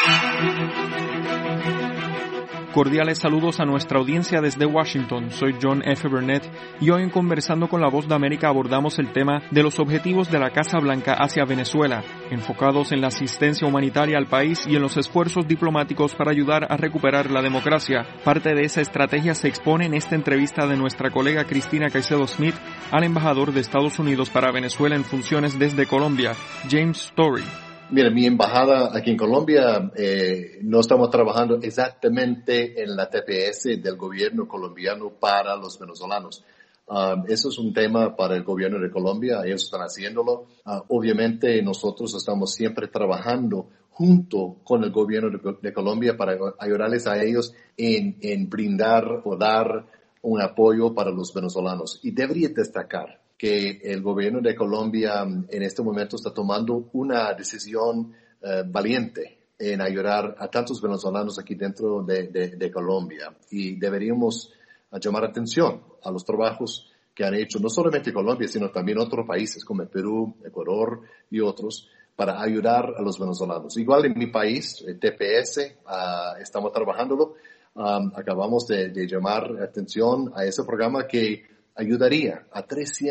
Cordiales saludos a nuestra audiencia desde Washington. Soy John F. Burnett y hoy en Conversando con la Voz de América abordamos el tema de los objetivos de la Casa Blanca hacia Venezuela, enfocados en la asistencia humanitaria al país y en los esfuerzos diplomáticos para ayudar a recuperar la democracia. Parte de esa estrategia se expone en esta entrevista de nuestra colega Cristina Caicedo Smith al embajador de Estados Unidos para Venezuela en funciones desde Colombia, James Story. Mira, mi embajada aquí en Colombia, no estamos trabajando exactamente en la TPS del gobierno colombiano para los venezolanos. Eso es un tema para el gobierno de Colombia, ellos están haciéndolo. Obviamente nosotros estamos siempre trabajando junto con el gobierno de Colombia para ayudarles a ellos en brindar o dar un apoyo para los venezolanos. Y debería destacar que el gobierno de Colombia en este momento está tomando una decisión valiente en ayudar a tantos venezolanos aquí dentro de Colombia. Y deberíamos llamar atención a los trabajos que han hecho no solamente Colombia, sino también otros países como Perú, Ecuador y otros para ayudar a los venezolanos. Igual en mi país, el TPS, estamos trabajándolo. Acabamos de llamar atención a ese programa que ayudaría a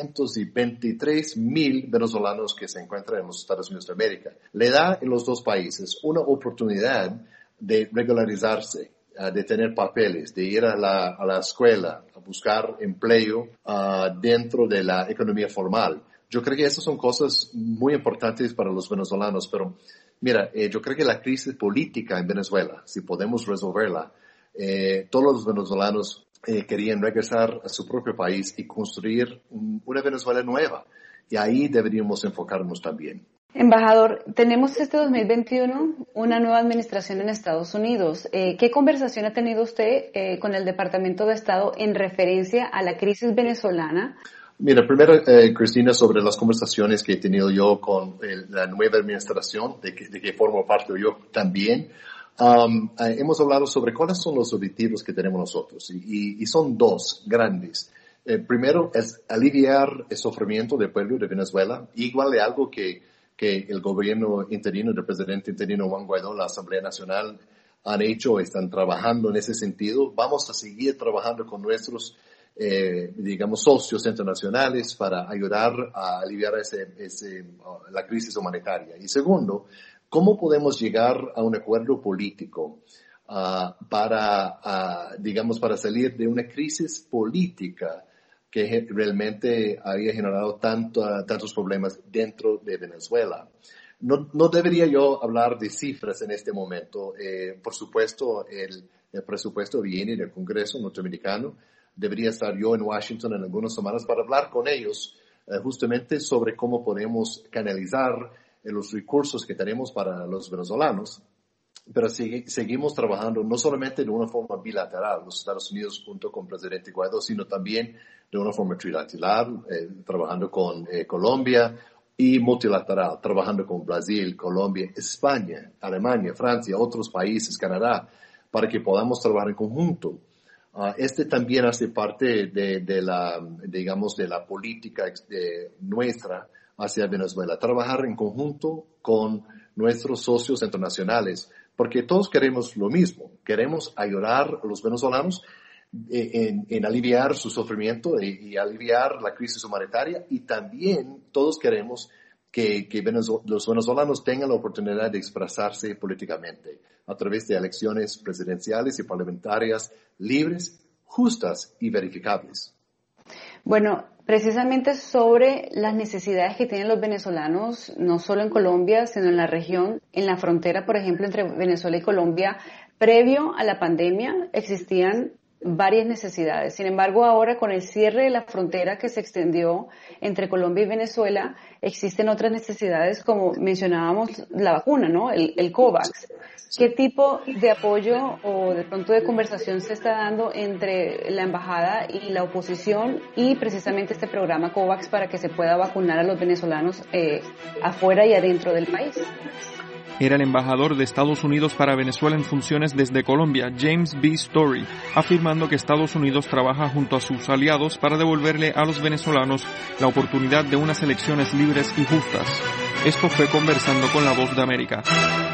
323,000 venezolanos que se encuentran en los Estados Unidos de América. Le da en los dos países una oportunidad de regularizarse, de tener papeles, de ir a la escuela, a buscar empleo dentro de la economía formal. Yo creo que esas son cosas muy importantes para los venezolanos, pero mira, yo creo que la crisis política en Venezuela, si podemos resolverla, todos los venezolanos querían regresar a su propio país y construir una Venezuela nueva. Y ahí deberíamos enfocarnos también. Embajador, tenemos este 2021 una nueva administración en Estados Unidos. ¿Qué conversación ha tenido usted con el Departamento de Estado en referencia a la crisis venezolana? Mira, primero, Cristina, sobre las conversaciones que he tenido yo con la nueva administración, de que formo parte yo también. Hemos hablado sobre cuáles son los objetivos que tenemos nosotros y son dos grandes. Primero es aliviar el sufrimiento del pueblo de Venezuela, igual de algo que el gobierno interino del presidente interino Juan Guaidó, la Asamblea Nacional han hecho, están trabajando en ese sentido. Vamos a seguir trabajando con nuestros socios internacionales para ayudar a aliviar la crisis humanitaria. Y segundo, ¿cómo podemos llegar a un acuerdo político para salir de una crisis política que realmente había generado tantos problemas dentro de Venezuela? No debería yo hablar de cifras en este momento. Por supuesto, el presupuesto viene del Congreso norteamericano. Debería estar yo en Washington en algunas semanas para hablar con ellos justamente sobre cómo podemos canalizar los recursos que tenemos para los venezolanos, pero seguimos trabajando no solamente de una forma bilateral, los Estados Unidos junto con el presidente Guaidó, sino también de una forma trilateral, trabajando con Colombia, y multilateral, trabajando con Brasil, Colombia, España, Alemania, Francia, otros países, Canadá, para que podamos trabajar en conjunto. Este también hace parte de la política nuestra hacia Venezuela, trabajar en conjunto con nuestros socios internacionales, porque todos queremos lo mismo, queremos ayudar a los venezolanos en aliviar su sufrimiento y aliviar la crisis humanitaria, y también todos queremos que los venezolanos tengan la oportunidad de expresarse políticamente a través de elecciones presidenciales y parlamentarias libres, justas y verificables. Bueno, precisamente sobre las necesidades que tienen los venezolanos, no solo en Colombia, sino en la región, en la frontera, por ejemplo, entre Venezuela y Colombia, previo a la pandemia existían varias necesidades. Sin embargo, ahora con el cierre de la frontera que se extendió entre Colombia y Venezuela, existen otras necesidades, como mencionábamos la vacuna, ¿no? El COVAX. ¿Qué tipo de apoyo o de pronto de conversación se está dando entre la embajada y la oposición y precisamente este programa COVAX para que se pueda vacunar a los venezolanos afuera y adentro del país? Era el embajador de Estados Unidos para Venezuela en funciones desde Colombia, James B. Story, afirmando que Estados Unidos trabaja junto a sus aliados para devolverle a los venezolanos la oportunidad de unas elecciones libres y justas. Esto fue Conversando con la Voz de América.